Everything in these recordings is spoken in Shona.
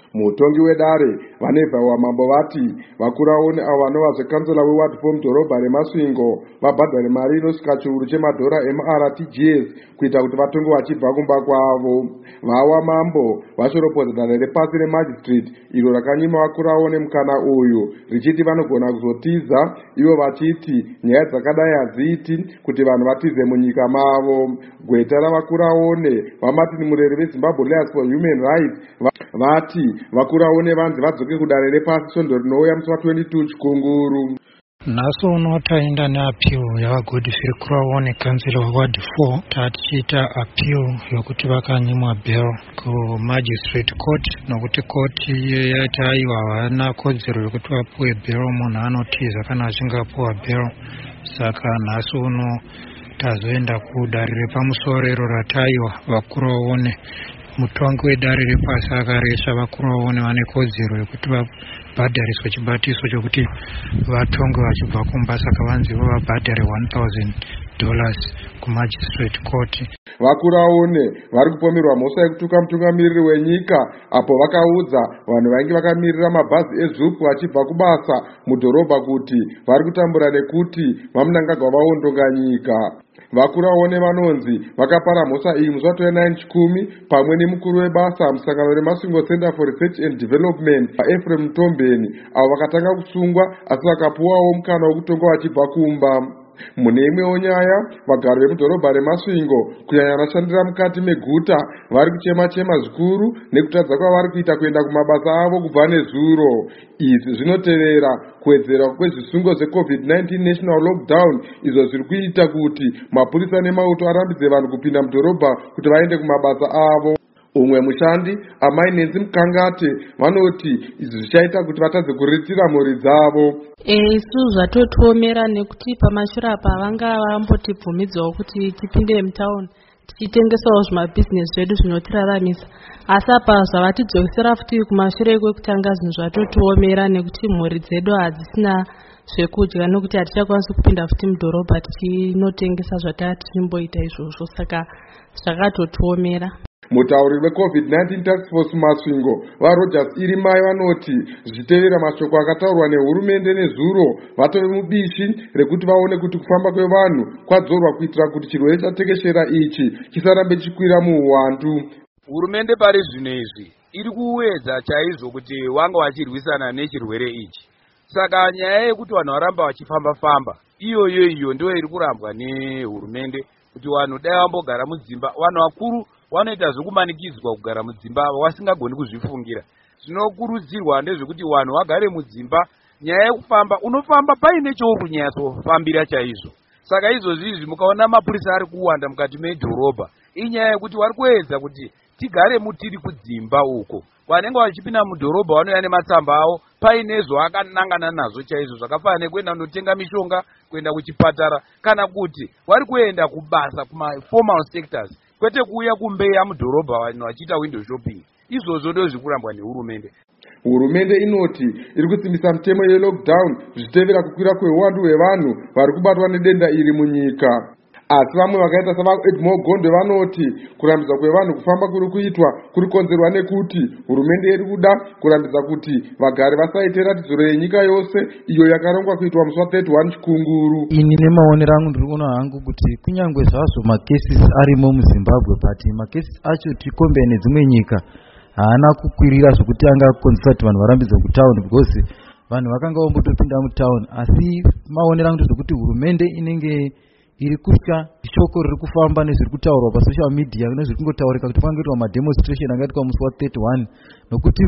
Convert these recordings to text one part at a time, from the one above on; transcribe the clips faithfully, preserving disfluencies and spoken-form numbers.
Mutongi wedare vanebva wamambo vati vakuraone avo vanova zvekansela weward mudhorobha reMasvingo vabhadhare mari inosvika chiuru chemadhora emu-R T G S kuita kuti vatonge vachibva kumba kwavo. Vawa mambo vashoropodza dare repasi remajistrate iro rakanyima vakuraone mukana uyu richiti vanogona kuzotiza ivo vachiti nyaya dzakadai hadziiti kuti vanhu vatize munyika mavo. Gweta ravakuraone vaMartin Murere veZimbabwe Lawyers for Human Rights vati vakuraone vanzi vadzoke kudare repasi svondo rinouya musi wa22 chikunguru. Nhasi uno taenda neappeal yavagodfrey kuraone kansela weward four tatichiita appeal yokuti vakanyimwa bail kumagistrate court nokuti koti yati aiwa havana kodzero yokuti vapuwe bail, munhu anotiza kana achinge apuwa bail. Saka nhasi uno tazoenda kudare repamusoro iro rataiwa vakuraone. Mutongi wedare repasi akaresha vakuraone vane kodzero yokuti vabhadhariswe chibatiso chokuti vatonge vachibva kumba, saka vanzivo vabhadhare one thousand dollars kumagistrate court. Vakuraone vari kupomerwa mhosva yekutuka mutungamiriri wenyika apo vakaudza vanhu vainge vakamirira mabhazi eZUP vachibva kubasa mudhorobha kuti vari kutambura nekuti vamunangagwa vaondonga nyika. Vakuraone vanonzi vakapara mhosva iyi musi wa29 chikumi pamwe nemukuru webasa musangano reMasvingo Center for Research and Development Ephraim Mtombeni avo vakatanga kusungwa asi vakapuwawo mukana wekutonga vachibva kumba. Mune imwewo nyaya vagari vemudhorobha reMasvingo kunyanya vanoshandira mukati meguta vari kuchema-chema zvikuru nekutadza kwavari kuita kuenda kumabasa avo kubva nezuro. Izvi zvinotevera kuwedzera kwezvisungo zveCovid nineteen national lockdown izvo zviri kuita kuti mapurisa nemauto arambidze vanhu kupinda mudhorobha kuti vaende kumabasa avo. Umwe mushandi amai Nenzi Mukangate vanoti izvi zvichaita kuti vatadze kuritira mhuri dzavo. Isu zvatotiomera nekuti pamashure apa vanga vambotibvumidzawo kuti tipinde mutauni tichitengesawo zvimabhizinesi zvedu zvinotiraramisa, asi apa zvavatidzokesera futi kumashure kwekutanga zvinhu zvatotiomera nekuti mhuri dzedu hadzisina zvekudya nokuti hatichakwanisi kupinda futi mudhorobha tichinotengesa zvatati tichimboita izvozvo, saka zvakatotiomera. Mutauri weCovid nineteen Task Force Masvingo vaRogers Irimai vanoti zvichitevera mashoko akataurwa nehurumende nezuro vatove mubishi rekuti vaone kuti kufamba kwevanhu kwadzorwa kuitira kuti chirwere chatekeshera ichi chisarambe chikwira muuwandu. Hurumende pari zvino izvi iri kuwedza chaizvo kuti wanga wachirwisana nechirwere ichi, saka nyaya yekuti vanhu varamba vachifamba-famba iyoyo iyo ndiyo iri kurambwa nehurumende kuti vanhu dai vambogara mudzimba. Vanhu vakuru vanoita zvokumanikidzwa kugara mudzimba vasingagoni kuzvifungira. Zvinokurudzirwa ndezvekuti vanhu vagare mudzimba. Nyaya yekufamba unofamba paine choukunyatsofambira chaizvo. Saka izvozvi izvi mukaona mapurisa ari kuwanda mukati medhorobha inyaya yekuti vari kuedza kuti tigare mutiri kudzimba uko. Vanenge vachipinda mudhorobha vanouya nematsamba avo paine zvakanangana nazvo chaizvo zvakafanana nekuenda kunotenga mishonga, kuenda kuchipatara, kana kuti vari kuenda kubasa kuma-formal sectors kwete kuuya kumbeya mudhorobha vanhu vachiita window shopping. Izvozvo ndizvo zviri kurambwa nehurumende. Hurumende inoti iri kusimbisa mutemo yelockdown zvichitevera kukwira kweuwandu hwevanhu vari kubatwa nedenda iri munyika. Asi vamwe vakaita savaEdmore Gondwe vanoti kurambidza kwevanhu kufamba kuri kuitwa kuri konzerwa nekuti hurumende iri kuda kurambidza kuti vagari vasaite ratidziro yenyika yose iyo yakarongwa kuitwa musi wa31 chikunguru. Ini nemaonero angu ndiri kuona hangu kuti kunyangwe zvazvo makesis arimo muZimbabwe but makesis acho tikombea nedzimwe nyika haana kukwirira zvokuti angakonzeresa kuti vanhu varambidzwe kutaundi because vanhu vakanga vombotopinda mutaundi. Asi maonero angu ndezvokuti hurumende inenge iri kutya shoko riri kufamba nezviri kutaurwa pasocial media nezviri kungotaurika kuti pangoitwa mademonstration angaitika musi wa31 nokuti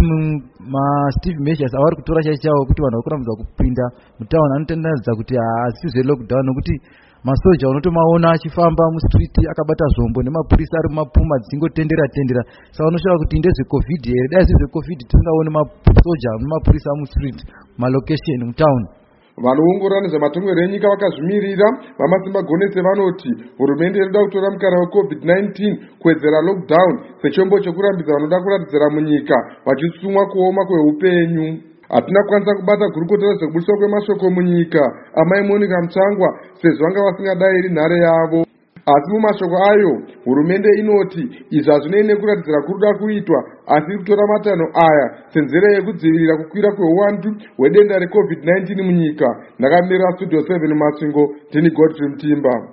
maSteve Measures avari kutora chaichawo kuti vanhu vakurambidza kupinda mutauni anotenderedza kuti haasi zvelockdown nokuti masoja unotomaona achifamba mustreet akabata zvombo nemapurisa ari mumapuma dzingotendera tendera. Saka unosvika kuti ndezvecovid here, dai zvezvecovid tisingaoni masoja nemapurisa mustreet malocation mutauni. Vanoongorora nezvematongerwo enyika vakazvimirira vamasimba gonetse vanoti hurumende inoda kutora mukana weCovid nineteen kuwedzera lockdown sechombo chekurambidza vanoda kuratidzira munyika vachisumwa kuoma kweupenyu. Hatina kukwanisa kubata gurukota rezvekubudiswa kwemashoko munyika amai Monica Mutsangwa sezvo vanga vasingadai iri nhare yavo. Asi mumashoko ayo hurumende inoti izvi hazvinei nekuratidzira kuruda kuitwa, asi kutora matanho aya senzira yekudzivirira kukwira kweuwandu hwedenda recovid nineteen munyika. Ndakamirira Studio seven Masvingo, ndini Godfrey Mtimba.